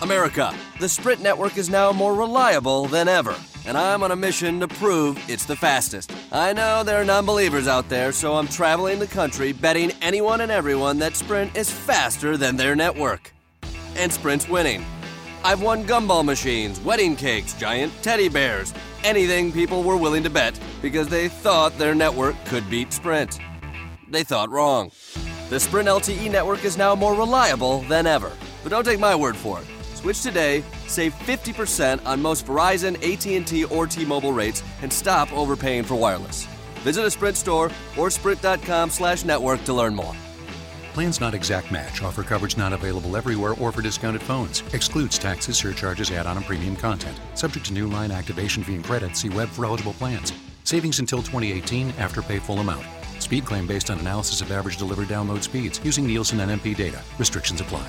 America, the Sprint network is now more reliable than ever, and I'm on a mission to prove it's the fastest. I know there are non-believers out there, so I'm traveling the country betting anyone and everyone that Sprint is faster than their network. And Sprint's winning. I've won gumball machines, wedding cakes, giant teddy bears, anything people were willing to bet because they thought their network could beat Sprint. They thought wrong. The Sprint LTE network is now more reliable than ever. But don't take my word for it. Switch today, save 50% on most Verizon, AT&T, or T-Mobile rates, and stop overpaying for wireless. Visit a Sprint store or sprint.com/network to learn more. Plans not exact match. Offer coverage not available everywhere or for discounted phones. Excludes taxes, surcharges, add-on, and premium content. Subject to new line activation fee and credit. See web for eligible plans. Savings until 2018 after pay full amount. Speed claim based on analysis of average delivered download speeds using Nielsen NMP data. Restrictions apply.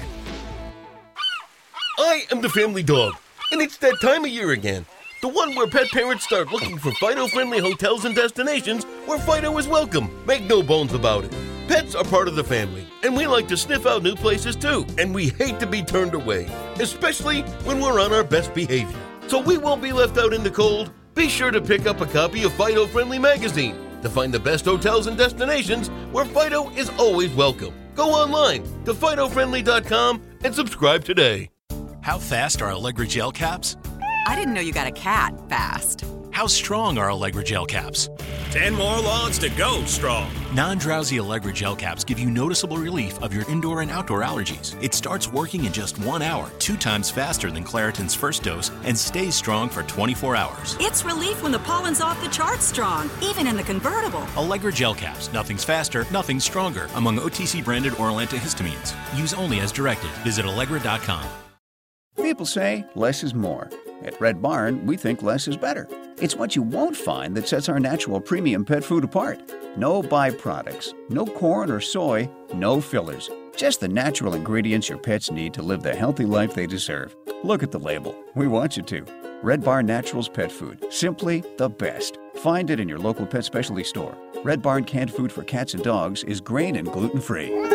I am the family dog, and it's that time of year again. The one where pet parents start looking for Fido-friendly hotels and destinations where Fido is welcome. Make no bones about it. Pets are part of the family, and we like to sniff out new places too, and we hate to be turned away, especially when we're on our best behavior. So we won't be left out in the cold. Be sure to pick up a copy of Fido Friendly Magazine to find the best hotels and destinations where Fido is always welcome. Go online to FidoFriendly.com and subscribe today. How fast are Allegra gel caps? I didn't know you got a cat fast. How strong are Allegra gel caps? 10 more lawns to go strong. Non-drowsy Allegra gel caps give you noticeable relief of your indoor and outdoor allergies. It starts working in just 1 hour, 2 times faster than Claritin's first dose, and stays strong for 24 hours. It's relief when the pollen's off the charts strong, even in the convertible. Allegra gel caps. Nothing's faster, nothing's stronger. Among OTC-branded oral antihistamines. Use only as directed. Visit Allegra.com. People say less is more. At Red Barn, we think less is better. It's what you won't find that sets our natural premium pet food apart. No byproducts, no corn or soy, no fillers. Just the natural ingredients your pets need to live the healthy life they deserve. Look at the label. We want you to. Red Barn Naturals Pet Food. Simply the best. Find it in your local pet specialty store. Red Barn canned food for cats and dogs is grain and gluten-free.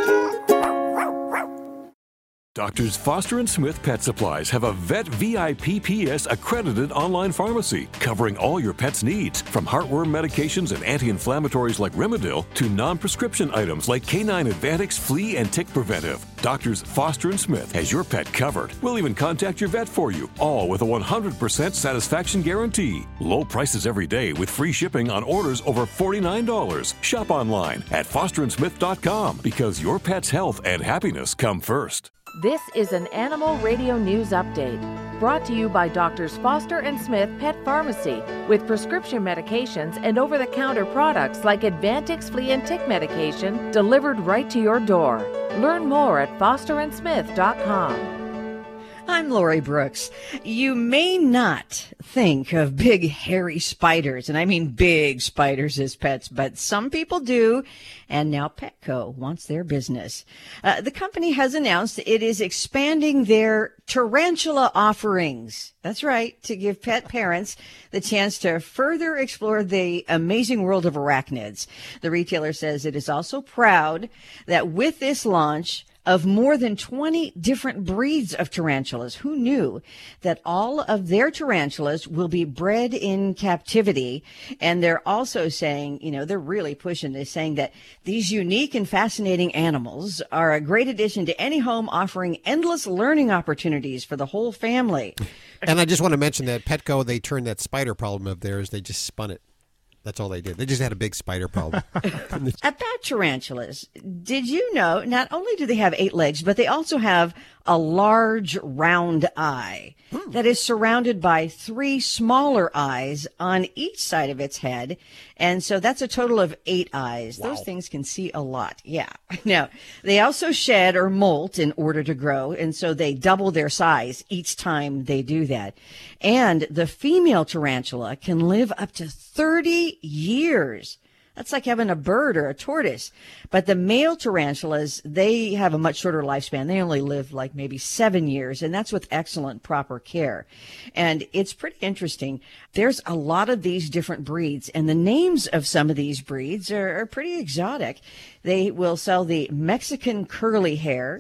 Doctors Foster and Smith Pet Supplies have a Vet VIPPS accredited online pharmacy covering all your pet's needs, from heartworm medications and anti-inflammatories like Rimadyl to non-prescription items like Canine Advantix Flea and Tick Preventive. Doctors Foster and Smith has your pet covered. We'll even contact your vet for you, all with a 100% satisfaction guarantee. Low prices every day with free shipping on orders over $49. Shop online at fosterandsmith.com because your pet's health and happiness come first. This is an Animal Radio News Update, brought to you by Doctors Foster and Smith Pet Pharmacy, with prescription medications and over-the-counter products like Advantix Flea and Tick medication delivered right to your door. Learn more at fosterandsmith.com. I'm Lori Brooks. You may not think of big hairy spiders, and I mean big spiders as pets, but some people do, and now Petco wants their business. The company has announced it is expanding their tarantula offerings. That's right, to give pet parents the chance to further explore the amazing world of arachnids. The retailer says it is also proud that with this launch of more than 20 different breeds of tarantulas. Who knew that all of their tarantulas will be bred in captivity? And they're also saying, they're really pushing this, saying that these unique and fascinating animals are a great addition to any home, offering endless learning opportunities for the whole family. And I just want to mention that Petco, they turned that spider problem of theirs, they just spun it. That's all they did. They just had a big spider problem. About tarantulas, did you know not only do they have 8 legs, but they also have a large round eye that is surrounded by 3 smaller eyes on each side of its head. And so that's a total of 8 eyes. Wow. Those things can see a lot. Yeah. Now, they also shed or molt in order to grow. And so they double their size each time they do that. And the female tarantula can live up to 30 years. That's like having a bird or a tortoise. But the male tarantulas, they have a much shorter lifespan. They only live like maybe 7 years, and that's with excellent proper care. And it's pretty interesting. There's a lot of these different breeds, and the names of some of these breeds are pretty exotic. They will sell the Mexican curly hair,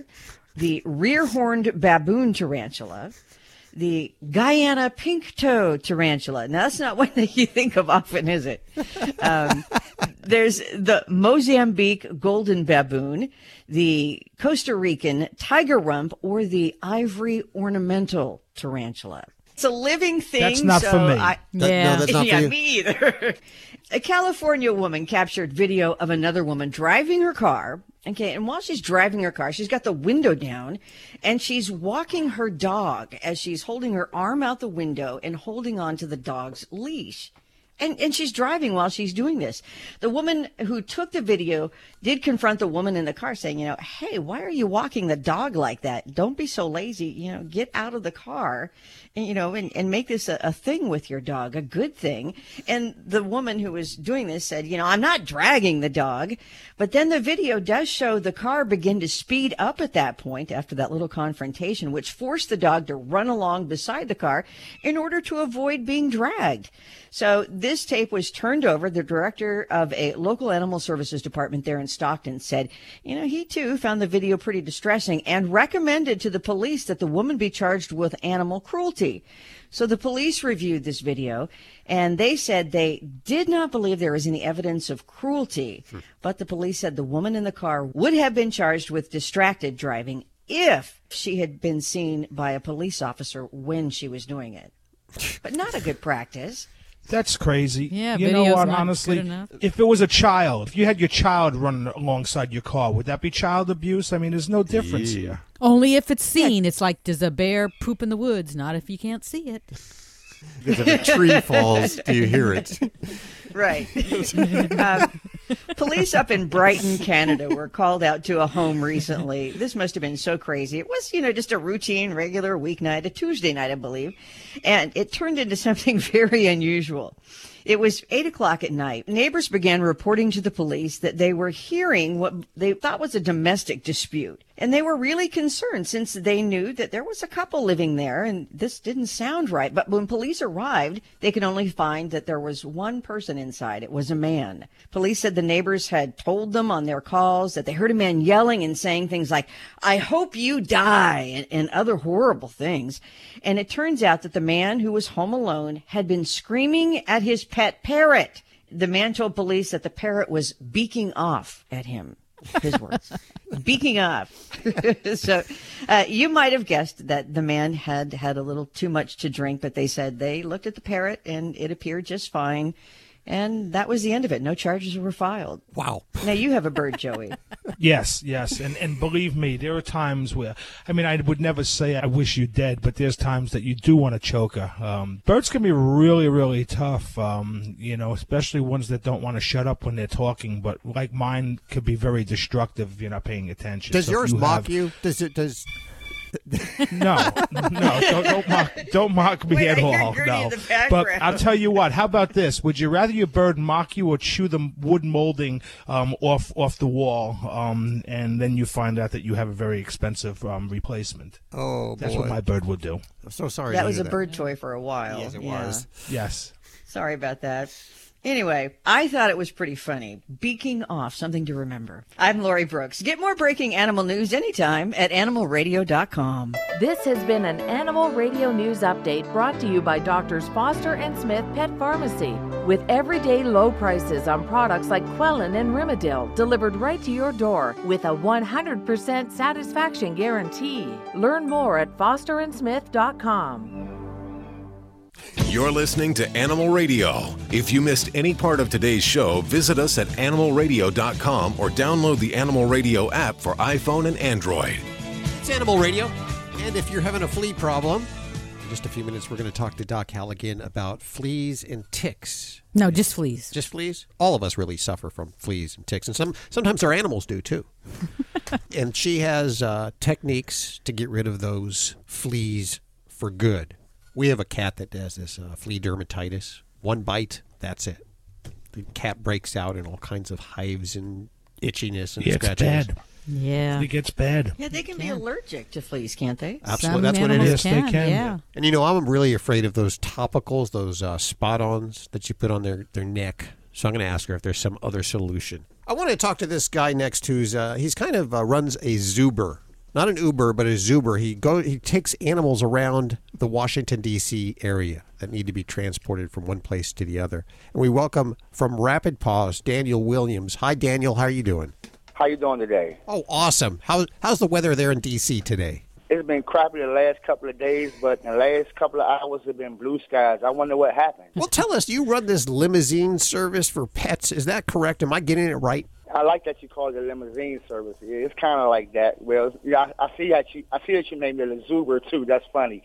the rear-horned baboon tarantula, the Guyana pink-toe tarantula. Now, that's not one that you think of often, is it? There's the Mozambique golden baboon, the Costa Rican tiger rump, or the ivory ornamental tarantula. It's a living thing. That's not for me. No, that's not for you. Me either. A California woman captured video of another woman driving her car. Okay, and while she's driving her car, she's got the window down, and she's walking her dog as she's holding her arm out the window and holding on to the dog's leash. And she's driving while she's doing this. The woman who took the video did confront the woman in the car saying, hey, why are you walking the dog like that? Don't be so lazy. Get out of the car and make this a thing with your dog, a good thing. And the woman who was doing this said, I'm not dragging the dog. But then the video does show the car begin to speed up at that point after that little confrontation, which forced the dog to run along beside the car in order to avoid being dragged. So this tape was turned over. The director of a local animal services department there in Stockton said, he too found the video pretty distressing and recommended to the police that the woman be charged with animal cruelty. So the police reviewed this video, and they said they did not believe there was any evidence of cruelty. But the police said the woman in the car would have been charged with distracted driving if she had been seen by a police officer when she was doing it. But not a good practice. That's crazy. Yeah, you know what, not honestly, good enough. if it was a child, if you had your child running alongside your car, would that be child abuse? I mean, there's no difference here. Only if it's seen. It's like, does a bear poop in the woods? Not if you can't see it. Because if a tree falls, do you hear it? Right. Police up in Brighton, Canada, were called out to a home recently. This must have been so crazy. It was, just a routine, regular weeknight, a Tuesday night, I believe. And it turned into something very unusual. It was 8 o'clock at night. Neighbors began reporting to the police that they were hearing what they thought was a domestic dispute. And they were really concerned since they knew that there was a couple living there and this didn't sound right. But when police arrived, they could only find that there was one person inside. It was a man. Police said the neighbors had told them on their calls that they heard a man yelling and saying things like, "I hope you die," and other horrible things. And it turns out that the man who was home alone had been screaming at his pet parrot. The man told police that the parrot was beaking off at him. His words. Beaking off. So you might have guessed that the man had a little too much to drink, but they said they looked at the parrot and it appeared just fine. And that was the end of it. No charges were filed. Wow. Now you have a bird, Joey. Yes. And believe me, there are times where, I would never say I wish you dead, but there's times that you do want to choke her. Birds can be really, really tough, especially ones that don't want to shut up when they're talking, but like mine could be very destructive if you're not paying attention. Does yours mock you? Does No, don't mock me at all. No, but I'll tell you what. How about this? Would you rather your bird mock you or chew the wood molding off the wall, and then you find out that you have a very expensive replacement? Oh, that's boy. what my bird would do. I'm so sorry. That was a bird toy for a while. Yes, it was. Yes. Sorry about that. Anyway, I thought it was pretty funny. Beaking off, something to remember. I'm Lori Brooks. Get more breaking animal news anytime at animalradio.com. This has been an Animal Radio News Update brought to you by Doctors Foster and Smith Pet Pharmacy. With everyday low prices on products like Quellen and Rimadyl delivered right to your door with a 100% satisfaction guarantee. Learn more at fosterandsmith.com. You're listening to Animal Radio. If you missed any part of today's show, visit us at animalradio.com or download the Animal Radio app for iPhone and Android. It's Animal Radio, and if you're having a flea problem, in just a few minutes we're going to talk to Doc Halligan about fleas and ticks. No, just fleas. Just fleas? All of us really suffer from fleas and ticks, and sometimes our animals do too. And she has techniques to get rid of those fleas for good. We have a cat that does this flea dermatitis. One bite, that's it. The cat breaks out in all kinds of hives and itchiness and scratches. It's bad. Yeah. It gets bad. Yeah, they can be allergic to fleas, can't they? Absolutely. That's what it is. Yes, they can. Yeah. And I'm really afraid of those topicals, those spot-ons that you put on their neck. So I'm going to ask her if there's some other solution. I want to talk to this guy next who's he's kind of runs a Zuber not an Uber, but a Zuber. He takes animals around the Washington, D.C. area that need to be transported from one place to the other. And we welcome from Rapid Paws, Daniel Williams. Hi, Daniel. How are you doing? How you doing today? Oh, awesome. How's the weather there in D.C. today? It's been crappy the last couple of days, but in the last couple of hours have been blue skies. I wonder what happened. Well, tell us, you run this limousine service for pets. Is that correct? Am I getting it right? I like that you call it a limousine service. It's kind of like that. Well, yeah, I see that you named it a Zuber too. That's funny.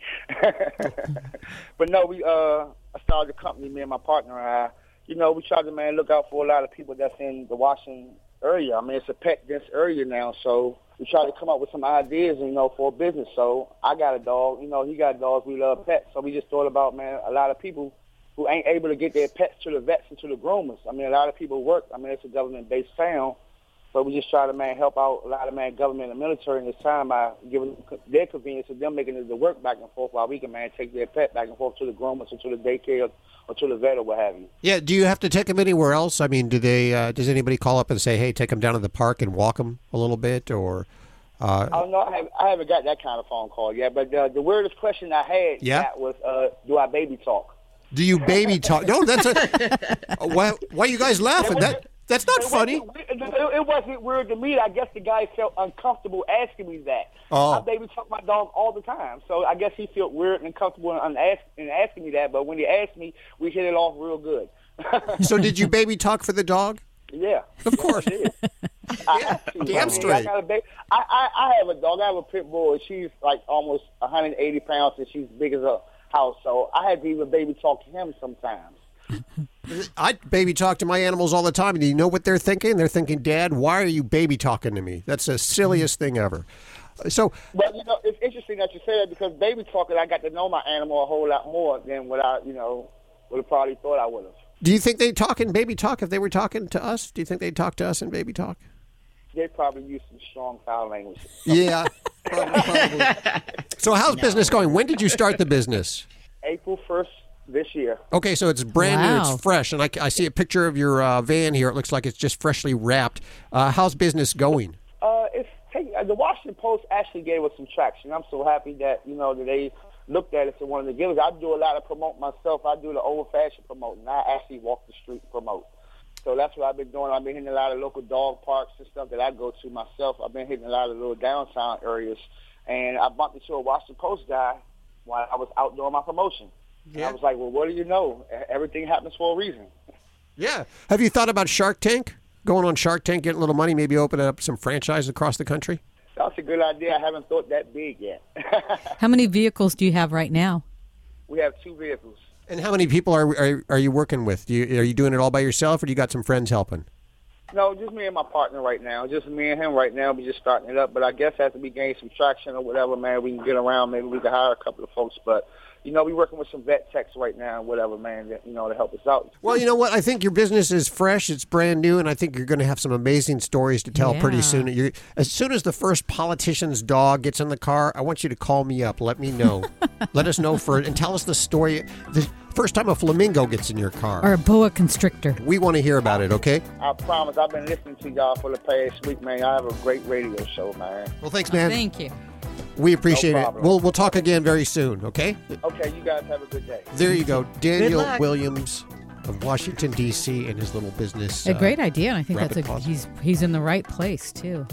But no, I started the company. Me and my partner and I. We try to look out for a lot of people that's in the Washington area. I mean, it's a pet dense area now, so we try to come up with some ideas, for a business. So I got a dog. He got dogs. We love pets. So we just thought about, a lot of people who ain't able to get their pets to the vets and to the groomers. I mean, a lot of people work. I mean, it's a government-based town. So we just try to, help out a lot of, government and military in this time by giving their convenience of them making it to work back and forth while we can, take their pet back and forth to the groomers or to the daycare or to the vet or what have you. Yeah, do you have to take them anywhere else? I mean, does anybody call up and say, hey, take them down to the park and walk them a little bit, or... Oh, no, I haven't got that kind of phone call yet. But the weirdest question I had was, do I baby talk? Do you baby talk? No, that's why are you guys laughing? That's not funny. It wasn't weird to me. I guess the guy felt uncomfortable asking me that. Oh. I baby talk my dog all the time. So I guess he felt weird and uncomfortable in asking me that. But when he asked me, we hit it off real good. So did you baby talk for the dog? Yeah. Of course. Damn straight. I have a dog. I have a pit bull, and she's like almost 180 pounds, and she's big as a house. So I had to even baby talk to him sometimes. I baby talk to my animals all the time. And do you know what they're thinking? They're thinking, Dad, why are you baby talking to me? That's the silliest thing ever. So, but it's interesting that you say that, because baby talking, I got to know my animal a whole lot more than what I, would have probably thought I would have. Do you think they'd talk in baby talk if they were talking to us? Do you think they'd talk to us in baby talk? They probably use some strong foul language. Yeah, probably. So how's business going? When did you start the business? April 1st this year. Okay, so it's brand new. It's fresh. And I see a picture of your van here. It looks like it's just freshly wrapped. How's business going? The Washington Post actually gave us some traction. I'm so happy that, that they looked at us and wanted to give us. I do a lot of promote myself. I do the old-fashioned promoting. I actually walk the street and promote. So that's what I've been doing. I've been hitting a lot of local dog parks and stuff that I go to myself. I've been hitting a lot of little downtown areas. And I bumped into a Washington Post guy while I was out doing my promotion. Yeah. And I was like, well, what do you know? Everything happens for a reason. Yeah. Have you thought about Shark Tank? Going on Shark Tank, getting a little money, maybe opening up some franchises across the country? That's a good idea. I haven't thought that big yet. How many vehicles do you have right now? We have 2 vehicles. And how many people are you working with? Are you doing it all by yourself, or do you got some friends helping? No, just me and my partner right now. Just me and him right now. We're just starting it up. But I guess after we gain some traction or whatever, man, we can get around. Maybe we can hire a couple of folks. But, we're working with some vet techs right now and whatever, man, that, to help us out. Well, you know what? I think your business is fresh. It's brand new. And I think you're going to have some amazing stories to tell pretty soon. As soon as the first politician's dog gets in the car, I want you to call me up. Let me know. Let us know and tell us the story. The first time a flamingo gets in your car. Or a boa constrictor. We want to hear about it, okay? I promise. I've been listening to y'all for the past week, man. I have a great radio show, man. Well, thanks, man. Thank you. We appreciate it. We'll talk again very soon, okay? Okay, you guys have a good day. There you go. Daniel Williams of Washington, D.C. and his little business. A great idea. And I think he's in the right place, too.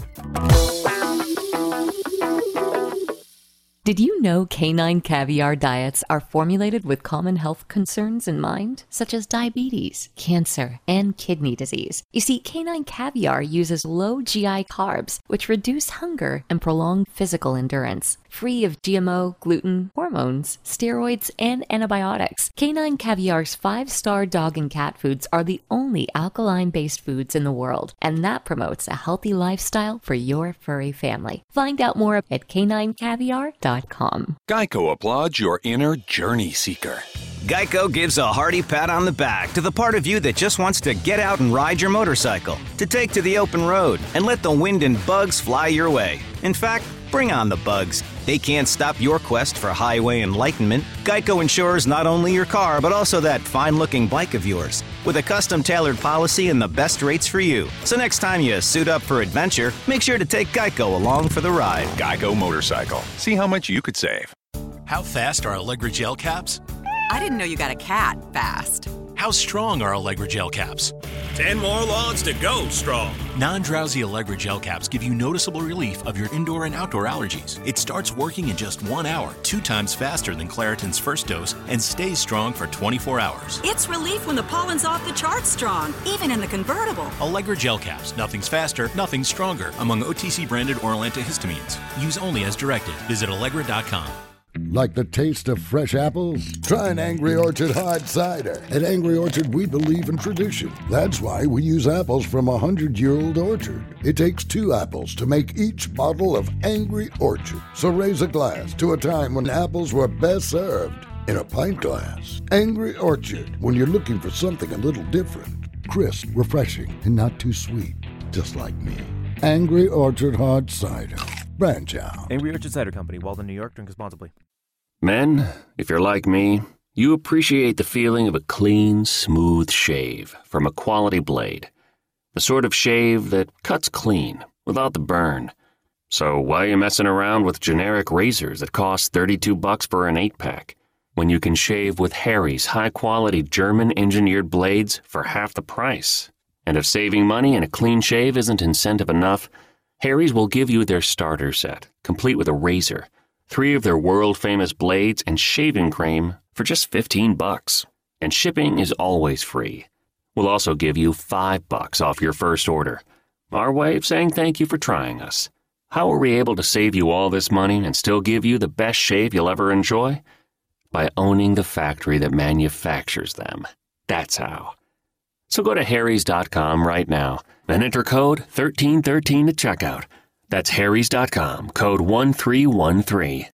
Did you know canine caviar diets are formulated with common health concerns in mind, such as diabetes, cancer, and kidney disease? You see, canine caviar uses low GI carbs, which reduce hunger and prolong physical endurance. Free of GMO, gluten, hormones, steroids, and antibiotics, canine caviar's 5-star dog and cat foods are the only alkaline-based foods in the world, and that promotes a healthy lifestyle for your furry family. Find out more at caninecaviar.com. Geico applauds your inner journey seeker. Geico gives a hearty pat on the back to the part of you that just wants to get out and ride your motorcycle, to take to the open road and let the wind and bugs fly your way. In fact, Bring on the bugs. They can't stop your quest for highway enlightenment. Geico insures not only your car, but also that fine-looking bike of yours, with a custom-tailored policy and the best rates for you. So next time you suit up for adventure, make sure to take Geico along for the ride. Geico Motorcycle. See how much you could save. How fast are Allegra gel caps? I didn't know you got a cat fast. How strong are Allegra gel caps? 10 more lawns to go strong. Non-drowsy Allegra gel caps give you noticeable relief of your indoor and outdoor allergies. It starts working in just 1 hour, 2 times faster than Claritin's first dose, and stays strong for 24 hours. It's relief when the pollen's off the charts strong, even in the convertible. Allegra gel caps. Nothing's faster, nothing's stronger. Among OTC-branded oral antihistamines. Use only as directed. Visit Allegra.com. Like the taste of fresh apples? Try an Angry Orchard hard cider. At Angry Orchard, we believe in tradition. That's why we use apples from a 100-year-old orchard. It takes 2 apples to make each bottle of Angry Orchard. So raise a glass to a time when apples were best served in a pint glass. Angry Orchard, when you're looking for something a little different. Crisp, refreshing, and not too sweet. Just like me. Angry Orchard hard cider. Branch out. Angry Orchard Cider Company, Walden, New York. Drink responsibly. Men, if you're like me, you appreciate the feeling of a clean, smooth shave from a quality blade. The sort of shave that cuts clean, without the burn. So why are you messing around with generic razors that cost $32 for an 8-pack, when you can shave with Harry's high-quality German-engineered blades for half the price? And if saving money and a clean shave isn't incentive enough, Harry's will give you their starter set, complete with a razor, 3 of their world-famous blades, and shaving cream for just $15. And shipping is always free. We'll also give you $5 off your first order. Our way of saying thank you for trying us. How are we able to save you all this money and still give you the best shave you'll ever enjoy? By owning the factory that manufactures them. That's how. So go to harrys.com right now and enter code 1313 at checkout. That's harrys.com, code 1313.